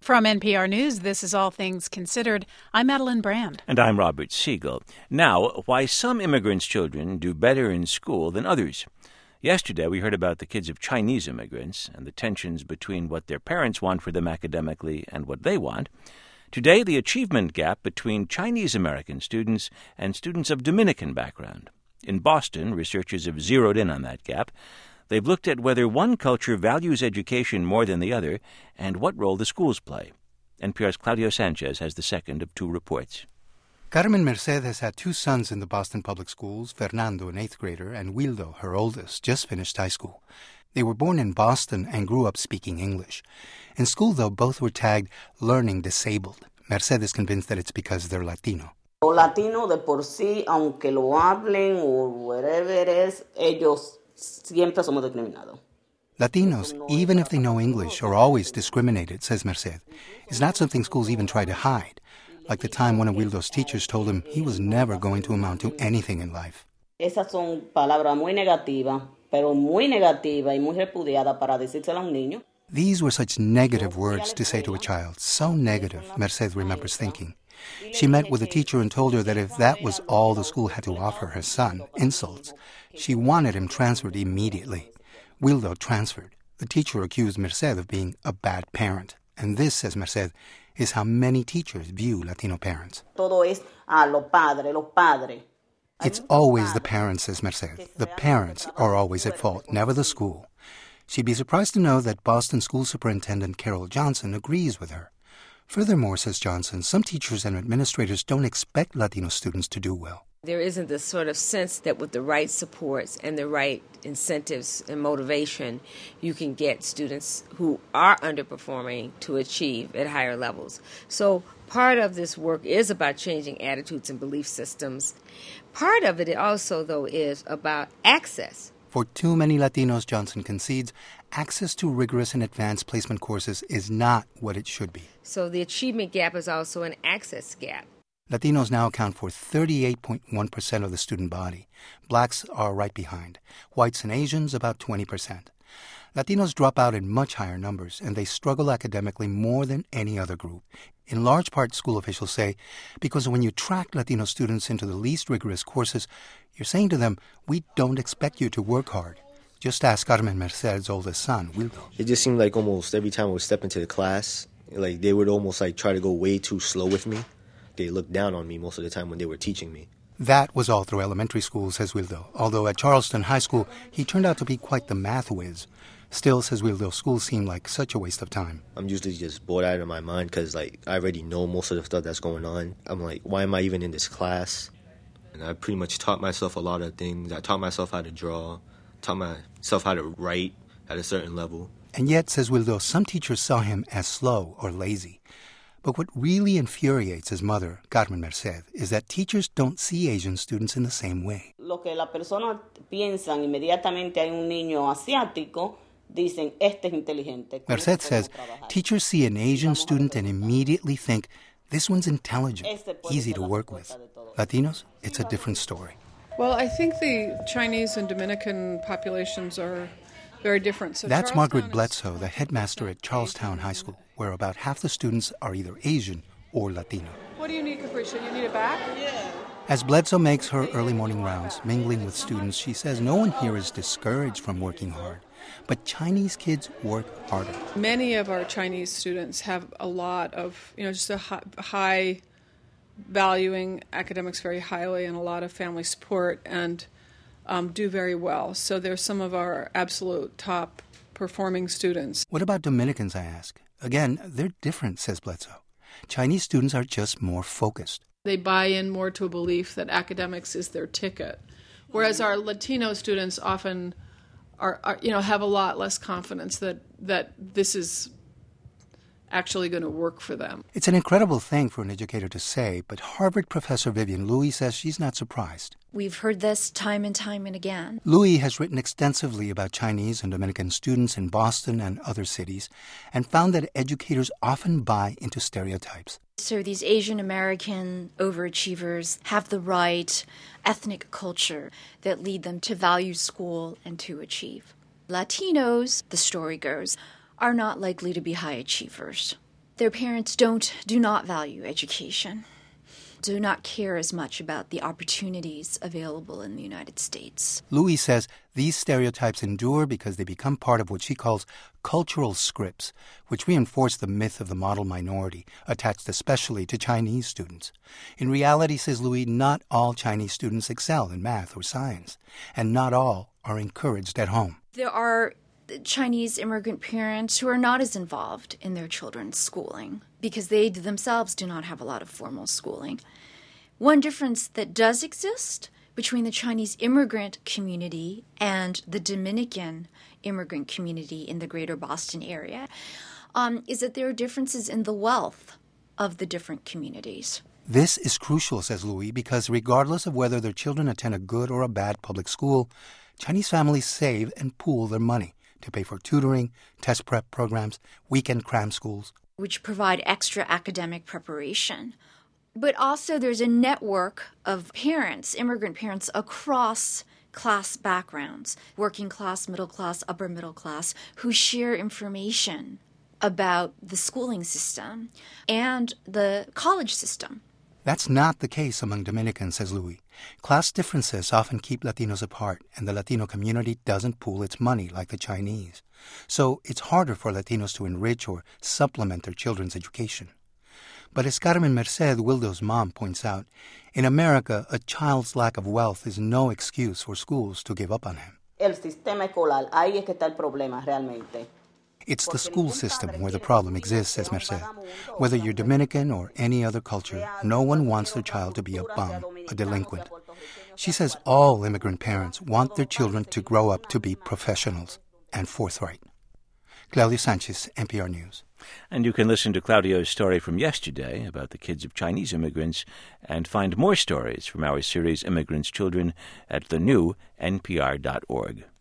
From NPR News, this is All Things Considered. I'm Madeline Brand. And I'm Robert Siegel. Now, why some immigrants' children do better in school than others. Yesterday, we heard about the kids of Chinese immigrants and the tensions between what their parents want for them academically and what they want. Today, the achievement gap between Chinese-American students and students of Dominican background. In Boston, researchers have zeroed in on that gap. They've looked at whether one culture values education more than the other and what role the schools play. NPR's Claudio Sanchez has the second of two reports. Carmen Merced has had two sons in the Boston public schools, Fernando, an 8th grader, and Wildo, her oldest, just finished high school. They were born in Boston and grew up speaking English. In school, though, both were tagged learning disabled. Merced is convinced that it's because they're Latino. Latino de por sí, aunque lo hablen or whatever it is, ellos siempre somos discriminados. Latinos, even if they know English, are always discriminated, says Merced. It's not something schools even try to hide, like the time one of Wildo's teachers told him he was never going to amount to anything in life. Esas son palabras muy negativas, pero muy negativas y muy repudiadas para decírselo a un niño. These were such negative words to say to a child, so negative, Merced remembers thinking. She met with a teacher and told her that if that was all the school had to offer her son, insults, she wanted him transferred immediately. Wildo transferred. The teacher accused Merced of being a bad parent. And this, says Merced, is how many teachers view Latino parents. Todo es los padres. It's always the parents, says Merced. The parents are always at fault, never the school. She'd be surprised to know that Boston School Superintendent Carol Johnson agrees with her. Furthermore, says Johnson, some teachers and administrators don't expect Latino students to do well. There isn't this sort of sense that with the right supports and the right incentives and motivation, you can get students who are underperforming to achieve at higher levels. So part of this work is about changing attitudes and belief systems. Part of it also, though, is about access. For too many Latinos, Johnson concedes, access to rigorous and advanced placement courses is not what it should be. So the achievement gap is also an access gap. Latinos now account for 38.1% of the student body. Blacks are right behind. Whites and Asians about 20%. Latinos drop out in much higher numbers, and they struggle academically more than any other group. In large part, school officials say, because when you track Latino students into the least rigorous courses, you're saying to them, we don't expect you to work hard. Just ask Carmen Merced's oldest son, Wildo. It just seemed like almost every time I would step into the class, like they would almost like try to go way too slow with me. They looked down on me most of the time when they were teaching me. That was all through elementary school, says Wildo, although at Charleston High School, he turned out to be quite the math whiz. Still, says Wildo, school seemed like such a waste of time. I'm usually just bored out of my mind because, like, I already know most of the stuff that's going on. I'm like, why am I even in this class? And I pretty much taught myself a lot of things. I taught myself how to draw, taught myself how to write at a certain level. And yet, says Wildo, some teachers saw him as slow or lazy. But what really infuriates his mother, Carmen Merced, is that teachers don't see Asian students in the same way. Lo que la persona piensan inmediatamente hay un niño asiático, dicen este es inteligente. Merced says teachers see an Asian student and immediately think this one's intelligent, easy to work with. Latinos, it's a different story. Well, I think the Chinese and Dominican populations are very different. So that's Margaret Bledsoe, the headmaster at Charlestown High School, where about half the students are either Asian or Latino. What do you need, Capricia? You need it back? Yeah. As Bledsoe makes her early morning rounds, mingling with students, she says no one here is discouraged from working hard. But Chinese kids work harder. Many of our Chinese students have a lot of, just a high valuing academics very highly and a lot of family support and do very well. So they're some of our absolute top performing students. What about Dominicans, I ask? Again, they're different, says Bledsoe. Chinese students are just more focused. They buy in more to a belief that academics is their ticket, whereas our Latino students often are have a lot less confidence that this is actually going to work for them. It's an incredible thing for an educator to say, but Harvard professor Vivian Louie says she's not surprised. We've heard this time and again. Louie has written extensively about Chinese and Dominican students in Boston and other cities and found that educators often buy into stereotypes. So these Asian American overachievers have the right ethnic culture that lead them to value school and to achieve. Latinos, the story goes, are not likely to be high achievers. Their parents do not value education, do not care as much about the opportunities available in the United States. Louis says these stereotypes endure because they become part of what she calls cultural scripts, which reinforce the myth of the model minority, attached especially to Chinese students. In reality, says Louis, not all Chinese students excel in math or science, and not all are encouraged at home. There are Chinese immigrant parents who are not as involved in their children's schooling because they themselves do not have a lot of formal schooling. One difference that does exist between the Chinese immigrant community and the Dominican immigrant community in the greater Boston area is that there are differences in the wealth of the different communities. This is crucial, says Louis, because regardless of whether their children attend a good or a bad public school, Chinese families save and pool their money to pay for tutoring, test prep programs, weekend cram schools, which provide extra academic preparation. But also there's a network of parents, immigrant parents, across class backgrounds, working class, middle class, upper middle class, who share information about the schooling system and the college system. That's not the case among Dominicans, says Louis. Class differences often keep Latinos apart, and the Latino community doesn't pool its money like the Chinese. So it's harder for Latinos to enrich or supplement their children's education. But as Carmen Merced, Wildo's mom, points out, in America, a child's lack of wealth is no excuse for schools to give up on him. El sistema escolar, ahí es que está el problema realmente. It's the school system where the problem exists, says Merced. Whether you're Dominican or any other culture, no one wants their child to be a bum, a delinquent. She says all immigrant parents want their children to grow up to be professionals and forthright. Claudio Sanchez, NPR News. And you can listen to Claudio's story from yesterday about the kids of Chinese immigrants and find more stories from our series Immigrants' Children at thenewNPR.org.